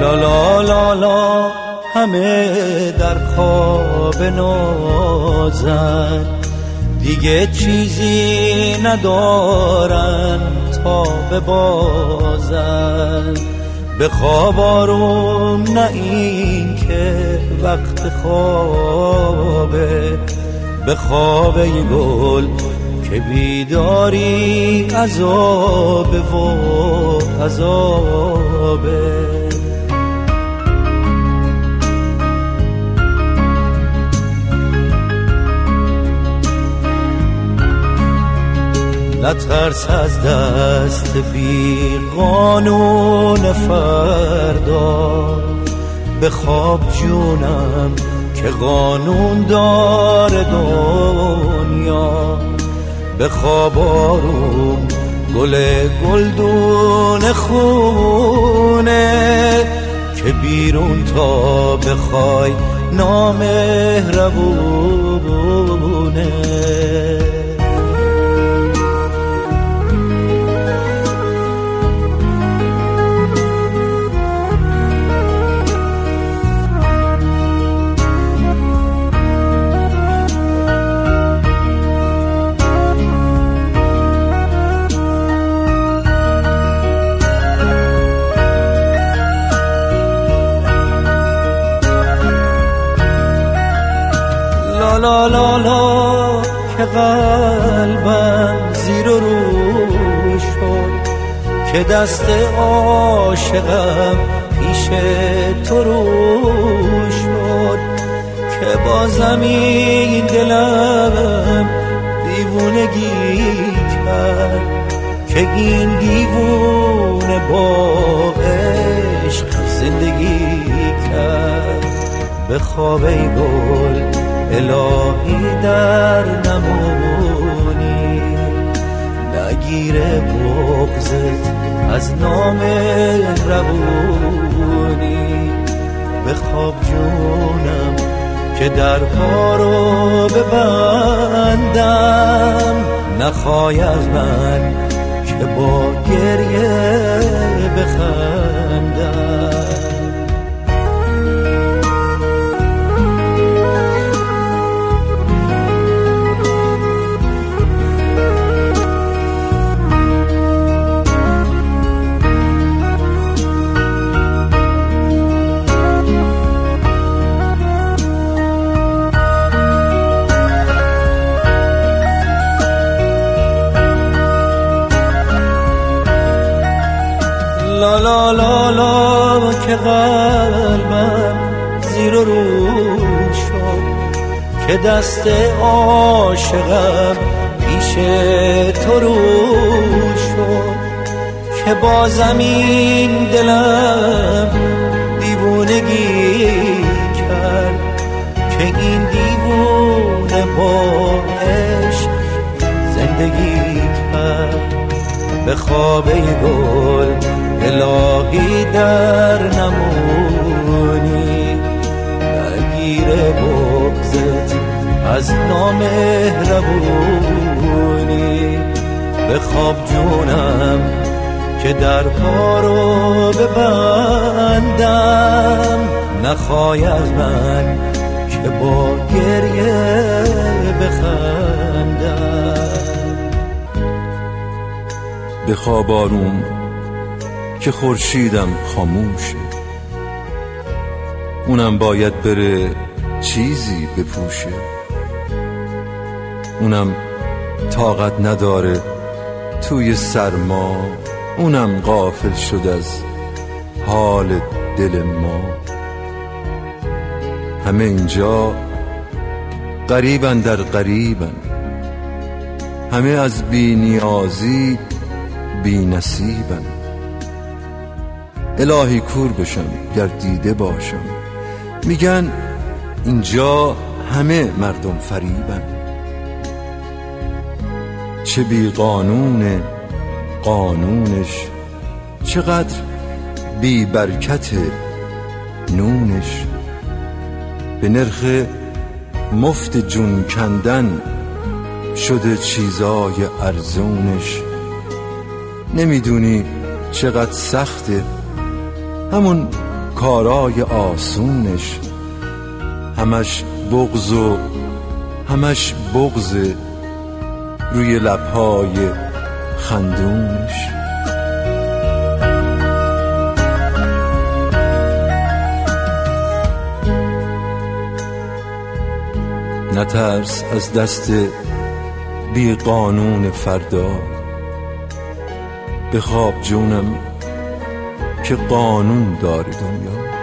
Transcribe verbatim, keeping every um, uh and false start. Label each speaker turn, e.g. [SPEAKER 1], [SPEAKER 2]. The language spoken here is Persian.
[SPEAKER 1] لا لا لا لا همه در خواب نازن، دیگه چیزی ندارن تا ببازن. به خواب آروم نه این که وقت خوابه، به خواب ای گل که بیداری عذابه و عذابه. نترس از دست بی قانون فردا، به خواب جونم که قانون داره دنیا. به خواب آروم گل گلدون خونه که بیرون تا بخوای نامهربونه. لا لا لا که قلبم زیر و رو شد، که دست عاشقم پیش تو رو شد، که با زمین دلم دیوونگی کرد، که این دیوونه با عشق زندگی کرد. به خواب ای گل الهی در نمونی، نگیره بغضت از نام ربونی. به خواب جونم که درها رو ببندم، نخوای از من که با گریه بخندم. لا لا لا لا که قلبم زیر و رو شد، که دست عاشقم پیش تو رو شد، که با زمین دلم دیوونگی کرد، که این دیوونه با عشق زندگی کرد. به خواب ای گل الهی در نمونی، نگیره بغضت از نامهربونی. به خواب جونم که درها رو ببندم، نخوای از من که با گریه بخندم.
[SPEAKER 2] به خواب آروم که خورشیدم خاموشه، اونم باید بره چیزی بپوشه، اونم طاقت نداره توی سرما، اونم غافل شد از حال دل ما. همه اینجا غریبن در غریبن، همه از بی نیازی بی نصیبن. الهی کور بشم گر دیده باشم، میگن اینجا همه مردم فریبن. چه بی قانون قانونش، چقدر بی برکت نونش. به نرخ مفت جون کندن شده چیزای ارزونش. نمیدونی چقدر سخته همون کارای آسونش، همش بغض و همش بغض روی لبهای خندونش. نترس از دست بی قانون فردا، به خواب جونم که قانون داره دنیا.